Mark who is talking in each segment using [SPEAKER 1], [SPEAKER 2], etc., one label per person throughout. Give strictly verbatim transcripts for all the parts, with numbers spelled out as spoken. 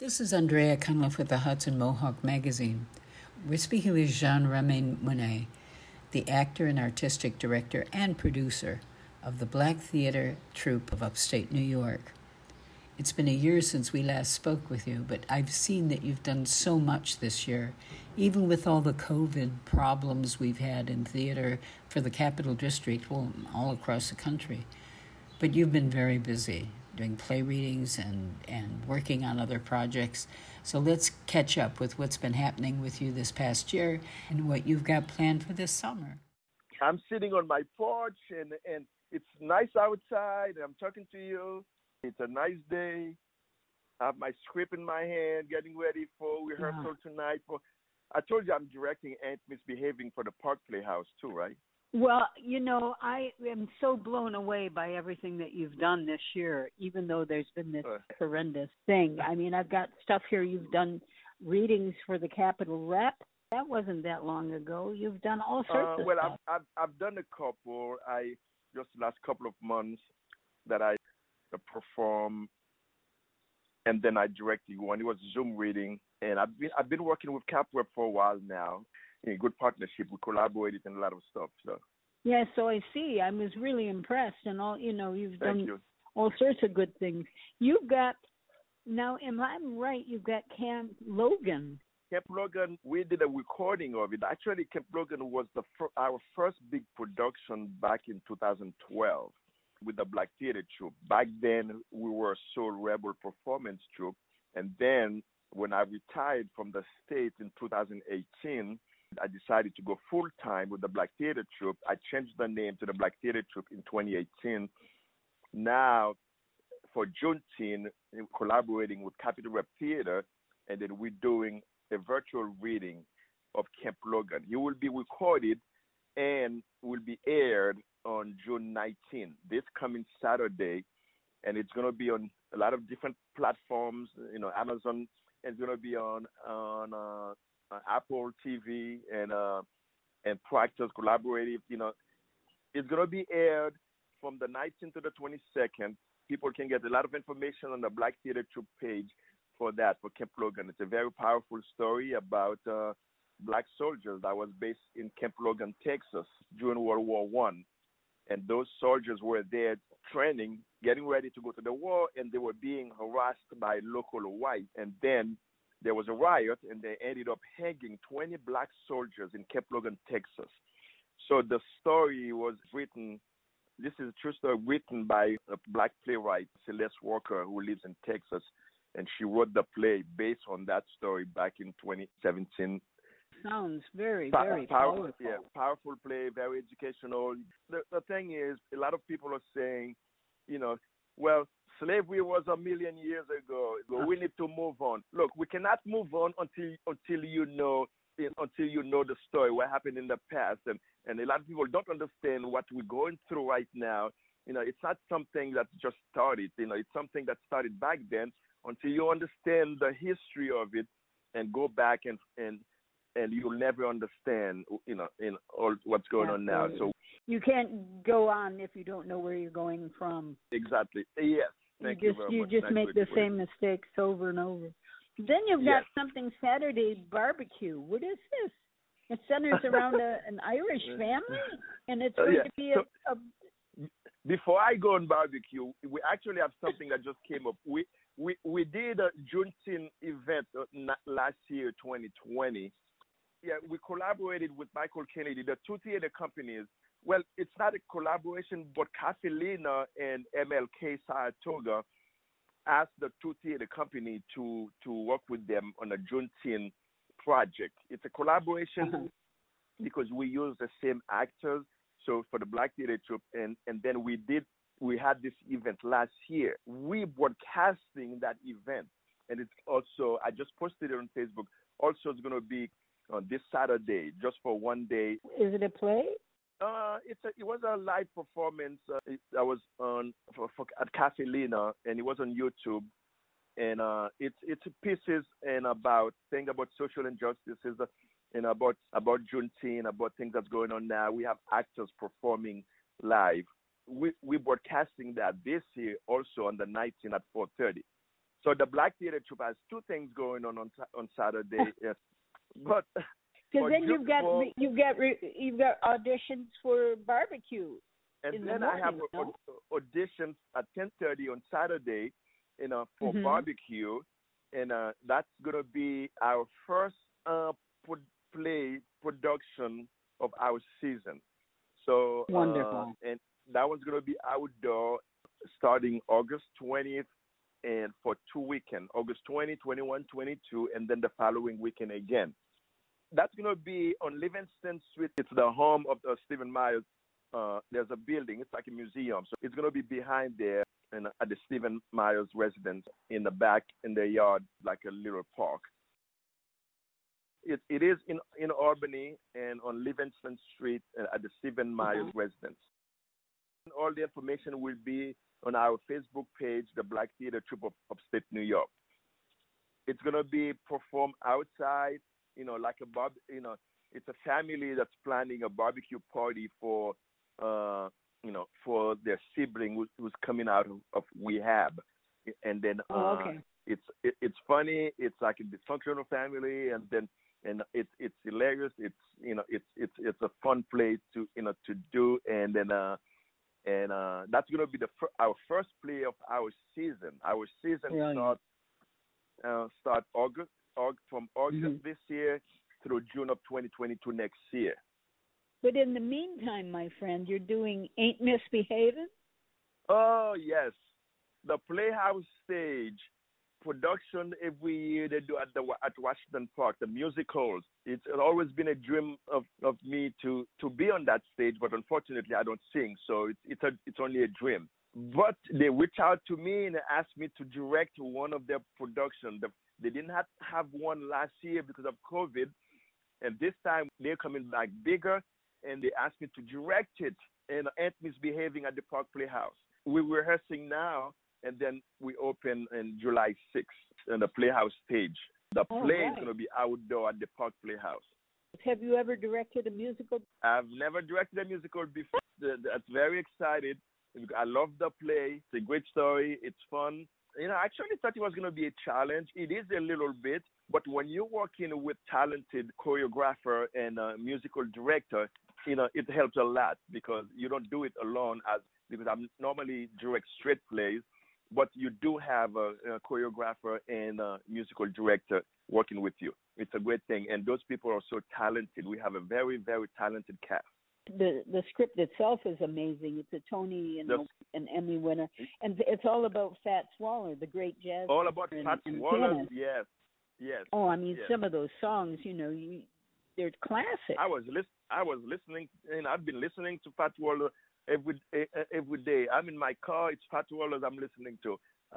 [SPEAKER 1] This is Andrea Cunliffe with the Hudson Mohawk Magazine. We're speaking with Jean-Romain Monet, the actor and artistic director and producer of the Black Theater Troupe of upstate New York. It's been a year since we last spoke with you, but I've seen that you've done so much this year, even with all the COVID problems we've had in theater for the Capital District, well, all across the country. But you've been very busy doing play readings and, and working on other projects. So let's catch up with what's been happening with you this past year and what you've got planned for this summer.
[SPEAKER 2] I'm sitting on my porch, and, and it's nice outside. I'm talking to you. It's a nice day. I have my script in my hand, getting ready for rehearsal yeah. tonight. For I told you I'm directing Ain't Misbehaving for the Park Playhouse too, right?
[SPEAKER 3] Well, you know, I am so blown away by everything that you've done this year, even though there's been this uh, horrendous thing. I mean, I've got stuff here. You've done readings for the Capitol Rep. That wasn't that long ago. You've done all sorts
[SPEAKER 2] uh,
[SPEAKER 3] of
[SPEAKER 2] well,
[SPEAKER 3] stuff.
[SPEAKER 2] Well, I've, I've I've done a couple. I just the last couple of months that I uh, perform, and then I directed one. It was Zoom reading, and I've been I've been working with Cap Rep for a while now. In good partnership, we collaborated in a lot of stuff. So
[SPEAKER 3] yeah, so I see. I was really impressed, and all you know, you've
[SPEAKER 2] Thank
[SPEAKER 3] done
[SPEAKER 2] you.
[SPEAKER 3] all sorts of good things. You've got now, am I right? You've got Camp Logan.
[SPEAKER 2] Camp Logan, we did a recording of it. Actually, Camp Logan was the fir- our first big production back in two thousand twelve with the Black Theater Troupe. Back then, we were a Soul Rebel performance troupe, and then when I retired from the States in two thousand eighteen. I decided to go full-time with the Black Theater Troupe. I changed the name to the Black Theater Troupe in twenty eighteen. Now, for Juneteenth, we're collaborating with Capitol Rep Theater, and then we're doing a virtual reading of Camp Logan. It will be recorded and will be aired on June nineteenth, this coming Saturday, and it's going to be on a lot of different platforms, you know, Amazon, and it's going to be on, on uh, Uh, Apple T V and uh, and Practice Collaborative. You know, it's gonna be aired from the nineteenth to the twenty-second. People can get a lot of information on the Black Theater Troupe page for that, for Camp Logan. It's a very powerful story about uh, black soldiers that was based in Camp Logan, Texas, during World War One, and those soldiers were there training, getting ready to go to the war, and they were being harassed by local whites, and then there was a riot, and they ended up hanging twenty black soldiers in Camp Logan, Texas. So the story was written, this is a true story, written by a black playwright, Celeste Walker, who lives in Texas, and she wrote the play based on that story back in twenty seventeen.
[SPEAKER 3] Sounds very,
[SPEAKER 2] Pa-
[SPEAKER 3] very
[SPEAKER 2] powerful.
[SPEAKER 3] powerful.
[SPEAKER 2] Yeah, powerful play, very educational. The, the thing is, a lot of people are saying, you know, well, slavery was a million years ago. We need to move on. Look, we cannot move on until until you know until you know the story, what happened in the past, and and a lot of people don't understand what we're going through right now. You know, it's not something that just started. You know, it's something that started back then. Until you understand the history of it and go back and and and you'll never understand. You know, in all what's going
[SPEAKER 3] Absolutely.
[SPEAKER 2] on now. So
[SPEAKER 3] you can't go on if you don't know where you're going from.
[SPEAKER 2] Exactly. Yes. Thank
[SPEAKER 3] you just
[SPEAKER 2] you,
[SPEAKER 3] you
[SPEAKER 2] much.
[SPEAKER 3] just
[SPEAKER 2] nice
[SPEAKER 3] make the same mistakes over and over. Then you've got
[SPEAKER 2] yes.
[SPEAKER 3] something Saturday barbecue. What is this? It centers around a, an Irish family, and it's going
[SPEAKER 2] uh, yeah.
[SPEAKER 3] to be
[SPEAKER 2] so,
[SPEAKER 3] a, a.
[SPEAKER 2] Before I go on barbecue, we actually have something that just came up. We we we did a Juneteenth event last year, twenty twenty. Yeah, we collaborated with Michael Kennedy, the two theater companies. Well, it's not a collaboration, but Cafe Lena and M L K Saratoga asked the two theater company to, to work with them on a Juneteenth project. It's a collaboration uh-huh. because we use the same actors. So for the Black Theater Troupe, and, and then we did we had this event last year. We broadcasting that event, and it's also I just posted it on Facebook. Also, it's going to be on this Saturday, just for one day.
[SPEAKER 3] Is it a play?
[SPEAKER 2] Uh, it's a, it was a live performance. Uh, it, I was on for, for, at Cafe Lena, and it was on YouTube. And uh, it's it's pieces and about things about social injustices, uh, and about about Juneteenth, about things that's going on now. We have actors performing live. We we broadcasting that this year also on the nineteenth at four thirty. So the Black Theater Troupe has two things going on on, on Saturday. Yes, but
[SPEAKER 3] because then you've got for, you've got you've got auditions for barbecue.
[SPEAKER 2] And
[SPEAKER 3] in
[SPEAKER 2] then
[SPEAKER 3] the morning,
[SPEAKER 2] I have
[SPEAKER 3] no?
[SPEAKER 2] auditions at ten thirty on Saturday, you know, for
[SPEAKER 3] mm-hmm.
[SPEAKER 2] barbecue, and uh, that's gonna be our first uh, play production of our season. So
[SPEAKER 3] wonderful,
[SPEAKER 2] uh, and that one's gonna be outdoor, starting August twentieth, and for two weekends, August twentieth, twenty-first, twenty-second, and then the following weekend again. That's gonna be on Livingston Street. It's the home of uh, Stephen Myers. Uh, there's a building. It's like a museum. So it's going to be behind there and at the Stephen Myers residence in the back in their yard, like a little park. It, it is in, in Albany and on Livingston Street at the Stephen Myers mm-hmm. residence. All the information will be on our Facebook page, the Black Theater Troupe of Upstate New York. It's going to be performed outside, you know, like a bar, you know, it's a family that's planning a barbecue party for Uh, you know, for their sibling who's, who's coming out of, of rehab, and then uh,
[SPEAKER 3] oh, okay.
[SPEAKER 2] it's it, it's funny. It's like a dysfunctional family, and then and it's it's hilarious. It's you know it's it's it's a fun play to you know to do, and then uh and uh that's gonna be the fir- our first play of our season. Our season
[SPEAKER 3] really?
[SPEAKER 2] starts uh, start August, August from August mm-hmm. this year through June of twenty twenty-two next year.
[SPEAKER 3] But in the meantime, my friend, you're doing Ain't Misbehaving?
[SPEAKER 2] Oh, yes. The Playhouse Stage production every year they do at the at Washington Park, the musicals. It's always been a dream of, of me to, to be on that stage, but unfortunately I don't sing, so it's it's, a, it's only a dream. But they reached out to me and asked me to direct one of their productions. They didn't have, have one last year because of COVID, and this time they're coming back bigger. And they asked me to direct it, and Ain't Misbehaving at the Park Playhouse. We're rehearsing now, and then we open on July sixth on the Playhouse stage. The
[SPEAKER 3] oh,
[SPEAKER 2] play
[SPEAKER 3] right.
[SPEAKER 2] is going to be outdoor at the Park Playhouse.
[SPEAKER 3] Have you ever directed a musical?
[SPEAKER 2] I've never directed a musical before. That's very excited. I love the play. It's a great story. It's fun. You know, I actually thought it was going to be a challenge. It is a little bit, but when you're working with talented choreographer and a musical director, you know, it helps a lot because you don't do it alone. As because I'm normally direct straight plays, but you do have a, a choreographer and a musical director working with you. It's a great thing, and those people are so talented. We have a very, very talented cast.
[SPEAKER 3] The the script itself is amazing. It's a Tony and the, an Emmy winner, and it's all about Fats Waller, the great jazz.
[SPEAKER 2] All about Fats Waller,
[SPEAKER 3] pianist.
[SPEAKER 2] yes, yes.
[SPEAKER 3] Oh, I mean,
[SPEAKER 2] yes.
[SPEAKER 3] some of those songs, you know, you, they're classic.
[SPEAKER 2] I was list, I was listening, and I've been listening to Fats Waller every every day. I'm in my car. It's Fats Waller I'm listening to.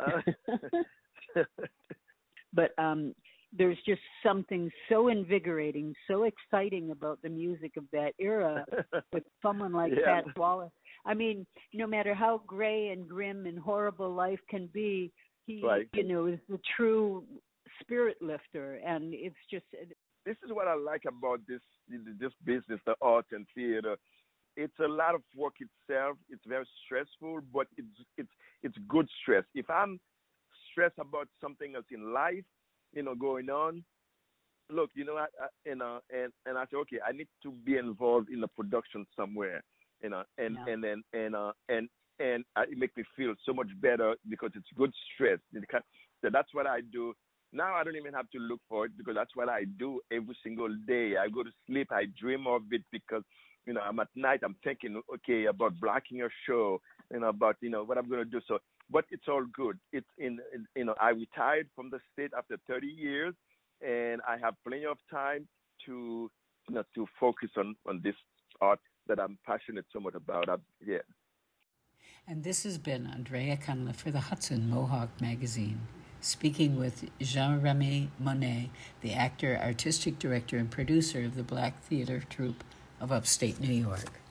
[SPEAKER 2] Uh,
[SPEAKER 3] but um. There's just something so invigorating, so exciting about the music of that era with someone like
[SPEAKER 2] yeah.
[SPEAKER 3] Fats Waller. I mean, no matter how gray and grim and horrible life can be, he,
[SPEAKER 2] right.
[SPEAKER 3] you know, is the true spirit lifter. And it's just...
[SPEAKER 2] This is what I like about this this business, the art and theater. It's a lot of work itself. It's very stressful, but it's it's it's good stress. If I'm stressed about something else in life, you know, going on. Look, you know, I, I, you know, and and I said, okay, I need to be involved in a production somewhere, you know, and
[SPEAKER 3] yeah.
[SPEAKER 2] and then and uh and and uh, it makes me feel so much better because it's good stress. So that's what I do. Now I don't even have to look for it because that's what I do every single day. I go to sleep, I dream of it because, you know, I'm at night, I'm thinking, okay, about blocking a show, you know, about, you know, what I'm going to do. So, but it's all good. It's in, in, you know, I retired from the state after thirty years, and I have plenty of time to, you know, to focus on, on this art that I'm passionate so much about. I'm, yeah.
[SPEAKER 1] And this has been Andrea Cunliffe for the Hudson Mohawk Magazine, speaking with Jean-Remy Monet, the actor, artistic director, and producer of the Black Theater Troupe of Upstate New York.